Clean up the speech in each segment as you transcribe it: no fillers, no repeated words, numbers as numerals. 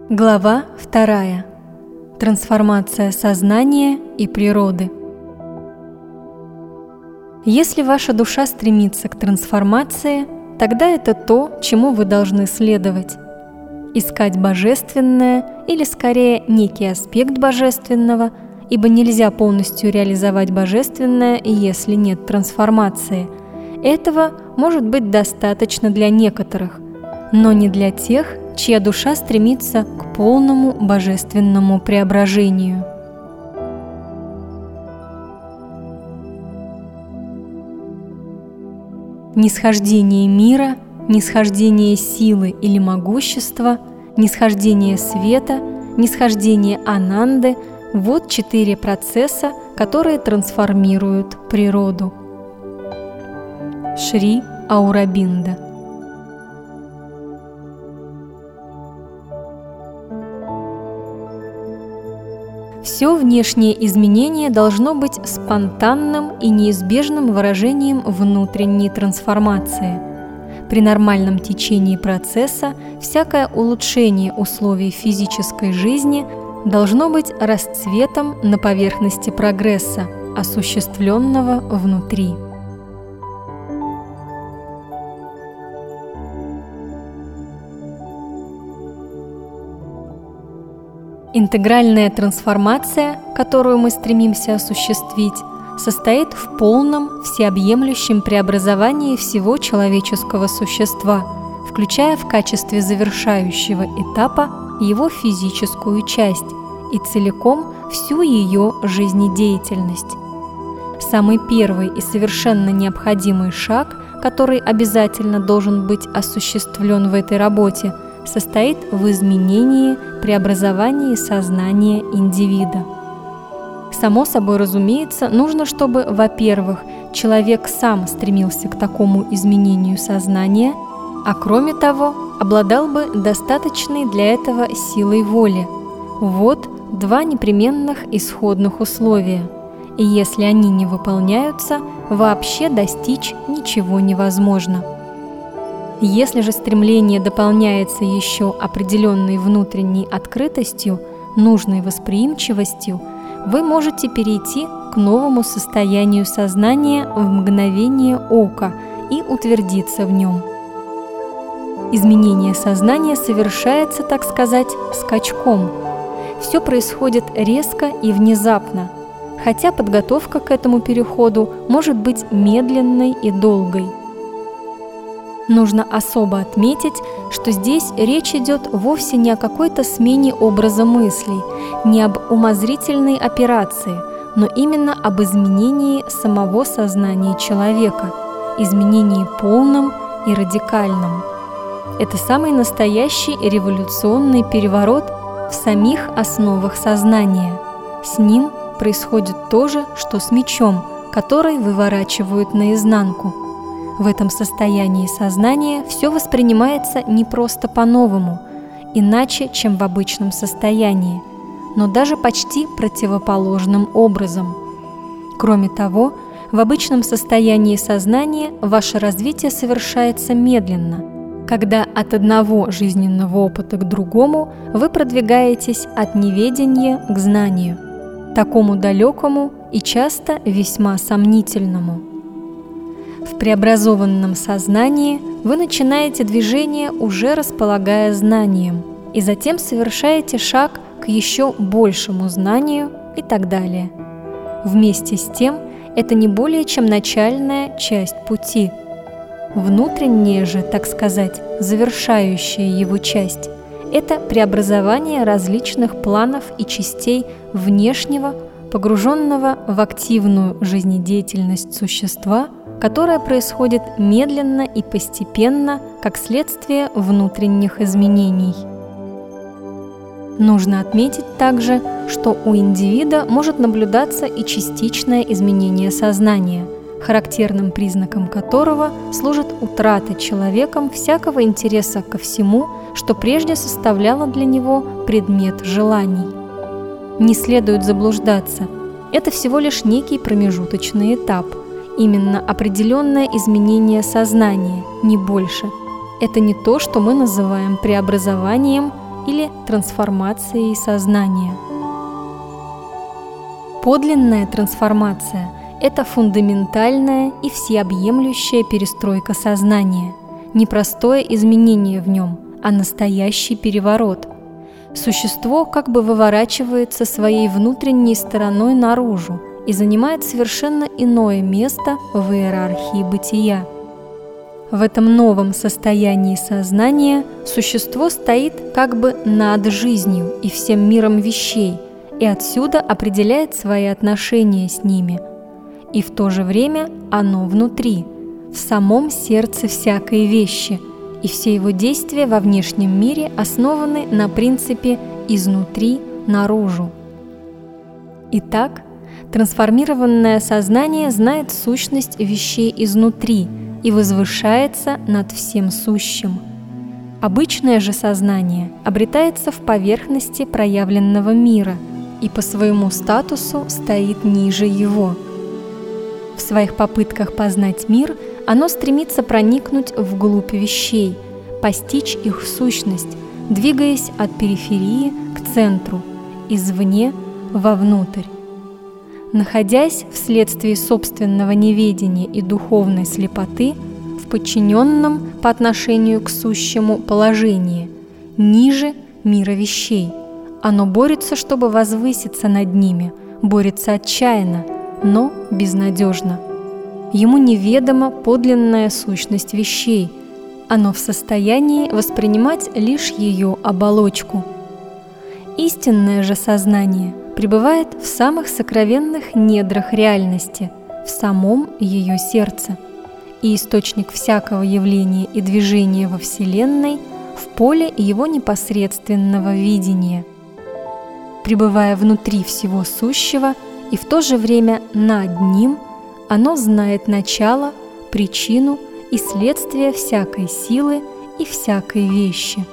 Глава 2. Трансформация сознания и природы. Если ваша душа стремится к трансформации, тогда это то, чему вы должны следовать. Искать божественное, или скорее некий аспект божественного, ибо нельзя полностью реализовать божественное, если нет трансформации. Этого может быть достаточно для некоторых, но не для тех, чья душа стремится к полному божественному преображению. Нисхождение мира, нисхождение силы или могущества, нисхождение света, нисхождение ананды – вот 4 процесса, которые трансформируют природу. Шри Аурабинда. Все внешнее изменение должно быть спонтанным и неизбежным выражением внутренней трансформации. При нормальном течении процесса всякое улучшение условий физической жизни должно быть расцветом на поверхности прогресса, осуществленного внутри. Интегральная трансформация, которую мы стремимся осуществить, состоит в полном, всеобъемлющем преобразовании всего человеческого существа, включая в качестве завершающего этапа его физическую часть и целиком всю ее жизнедеятельность. Самый первый и совершенно необходимый шаг, который обязательно должен быть осуществлен в этой работе, состоит в изменении, преобразовании сознания индивида. Само собой разумеется, нужно, чтобы, во-первых, человек сам стремился к такому изменению сознания, а кроме того, обладал бы достаточной для этого силой воли. Вот 2 непременных исходных условия, и если они не выполняются, вообще достичь ничего невозможно. Если же стремление дополняется еще определенной внутренней открытостью, нужной восприимчивостью, вы можете перейти к новому состоянию сознания в мгновение ока и утвердиться в нем. Изменение сознания совершается, так сказать, скачком. Все происходит резко и внезапно, хотя подготовка к этому переходу может быть медленной и долгой. Нужно особо отметить, что здесь речь идет вовсе не о какой-то смене образа мыслей, не об умозрительной операции, но именно об изменении самого сознания человека, изменении полном и радикальном. Это самый настоящий революционный переворот в самих основах сознания. С ним происходит то же, что с мечом, который выворачивают наизнанку. В этом состоянии сознания все воспринимается не просто по-новому, иначе, чем в обычном состоянии, но даже почти противоположным образом. Кроме того, в обычном состоянии сознания ваше развитие совершается медленно, когда от одного жизненного опыта к другому вы продвигаетесь от неведения к знанию, такому далекому и часто весьма сомнительному. В преобразованном сознании вы начинаете движение, уже располагая знанием, и затем совершаете шаг к еще большему знанию и так далее. Вместе с тем, это не более чем начальная часть пути. Внутренняя же, так сказать, завершающая его часть – это преобразование различных планов и частей внешнего, погруженного в активную жизнедеятельность существа, которое происходит медленно и постепенно, как следствие внутренних изменений. Нужно отметить также, что у индивида может наблюдаться и частичное изменение сознания, характерным признаком которого служит утрата человеком всякого интереса ко всему, что прежде составляло для него предмет желаний. Не следует заблуждаться, это всего лишь некий промежуточный этап, именно определенное изменение сознания, не больше. Это не то, что мы называем преобразованием или трансформацией сознания. Подлинная трансформация – это фундаментальная и всеобъемлющая перестройка сознания, не простое изменение в нем, а настоящий переворот. Существо как бы выворачивается своей внутренней стороной наружу и занимает совершенно иное место в иерархии бытия. В этом новом состоянии сознания существо стоит как бы над жизнью и всем миром вещей, и отсюда определяет свои отношения с ними. И в то же время оно внутри, в самом сердце всякой вещи, и все его действия во внешнем мире основаны на принципе «изнутри наружу». Итак, трансформированное сознание знает сущность вещей изнутри и возвышается над всем сущим. Обычное же сознание обретается в поверхности проявленного мира и по своему статусу стоит ниже его. В своих попытках познать мир оно стремится проникнуть вглубь вещей, постичь их сущность, двигаясь от периферии к центру, извне вовнутрь. Находясь вследствие собственного неведения и духовной слепоты в подчиненном по отношению к сущему положении, ниже мира вещей, оно борется, чтобы возвыситься над ними, борется отчаянно, но безнадежно. Ему неведома подлинная сущность вещей, оно в состоянии воспринимать лишь ее оболочку. Истинное же сознание пребывает в самых сокровенных недрах реальности, в самом ее сердце, и источник всякого явления и движения во Вселенной в поле его непосредственного видения. Пребывая внутри всего сущего и в то же время над ним, оно знает начало, причину и следствие всякой силы и всякой вещи.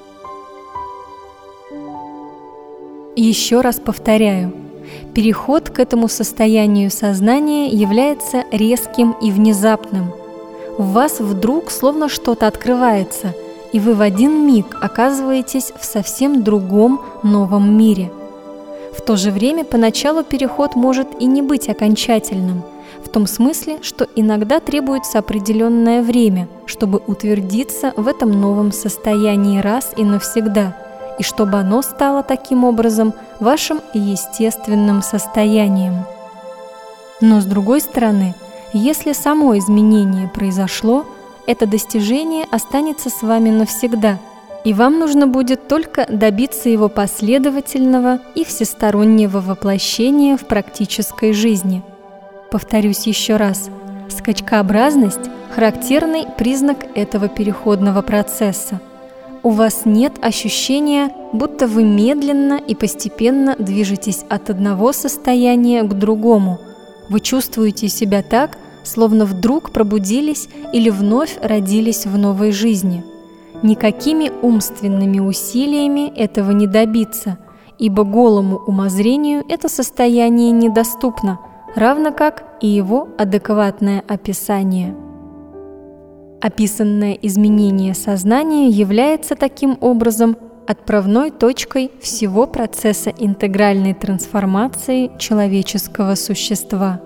Еще раз повторяю, переход к этому состоянию сознания является резким и внезапным. В вас вдруг словно что-то открывается, и вы в один миг оказываетесь в совсем другом новом мире. В то же время поначалу переход может и не быть окончательным, в том смысле, что иногда требуется определенное время, чтобы утвердиться в этом новом состоянии раз и навсегда, и чтобы оно стало таким образом вашим естественным состоянием. Но с другой стороны, если само изменение произошло, это достижение останется с вами навсегда, и вам нужно будет только добиться его последовательного и всестороннего воплощения в практической жизни. Повторюсь еще раз, скачкообразность – характерный признак этого переходного процесса. У вас нет ощущения, будто вы медленно и постепенно движетесь от одного состояния к другому. Вы чувствуете себя так, словно вдруг пробудились или вновь родились в новой жизни. Никакими умственными усилиями этого не добиться, ибо голому умозрению это состояние недоступно, равно как и его адекватное описание. Описанное изменение сознания является таким образом отправной точкой всего процесса интегральной трансформации человеческого существа.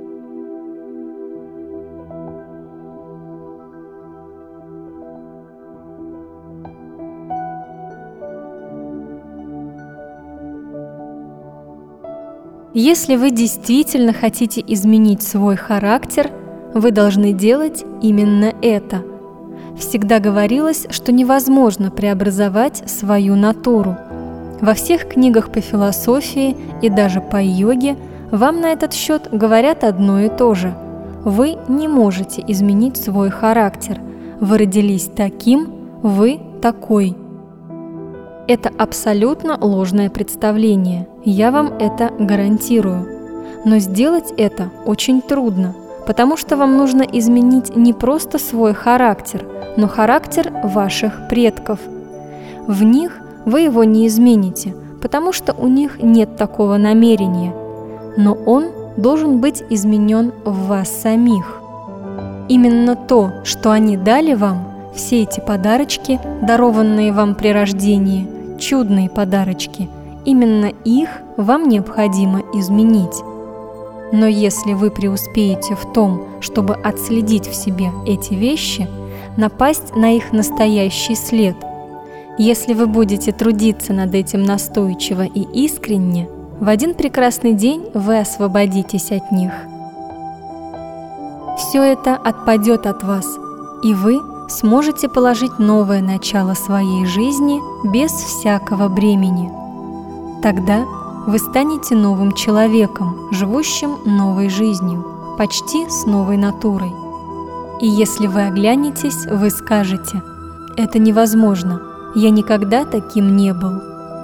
Если вы действительно хотите изменить свой характер, вы должны делать именно это. Всегда говорилось, что невозможно преобразовать свою натуру. Во всех книгах по философии и даже по йоге вам на этот счет говорят одно и то же. Вы не можете изменить свой характер. Вы родились таким, вы такой. Это абсолютно ложное представление, я вам это гарантирую. Но сделать это очень трудно, потому что вам нужно изменить не просто свой характер, но характер ваших предков. В них вы его не измените, потому что у них нет такого намерения, но он должен быть изменен в вас самих. Именно то, что они дали вам, все эти подарочки, дарованные вам при рождении, чудные подарочки. Именно их вам необходимо изменить. Но если вы преуспеете в том, чтобы отследить в себе эти вещи, напасть на их настоящий след, если вы будете трудиться над этим настойчиво и искренне, в один прекрасный день вы освободитесь от них. Все это отпадет от вас, и вы сможете положить новое начало своей жизни без всякого бремени. Тогда вы станете новым человеком, живущим новой жизнью, почти с новой натурой. И если вы оглянетесь, вы скажете: «Это невозможно, я никогда таким не был».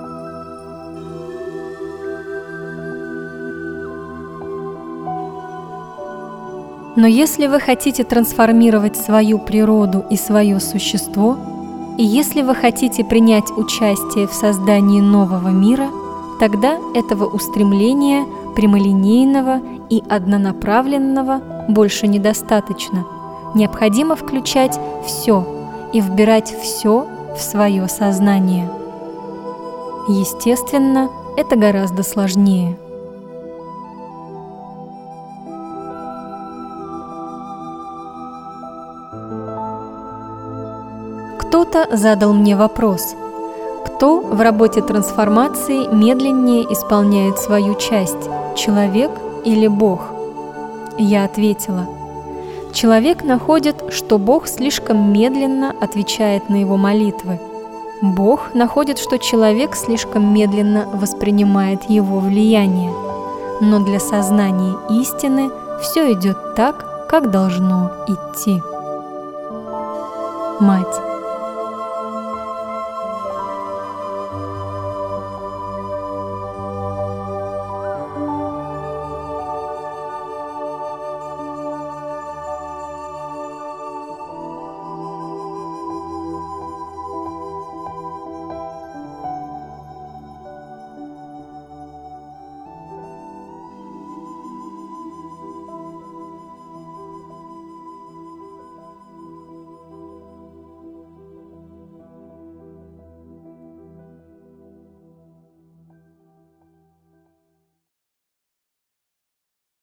Но если вы хотите трансформировать свою природу и свое существо, и если вы хотите принять участие в создании нового мира, тогда этого устремления, прямолинейного и однонаправленного, больше недостаточно. Необходимо включать все и вбирать все в свое сознание. Естественно, это гораздо сложнее. Кто-то задал мне вопрос: кто в работе трансформации медленнее исполняет свою часть, человек или Бог? Я ответила: человек находит, что Бог слишком медленно отвечает на его молитвы. Бог находит, что человек слишком медленно воспринимает его влияние. Но для сознания истины все идет так, как должно идти. Мать.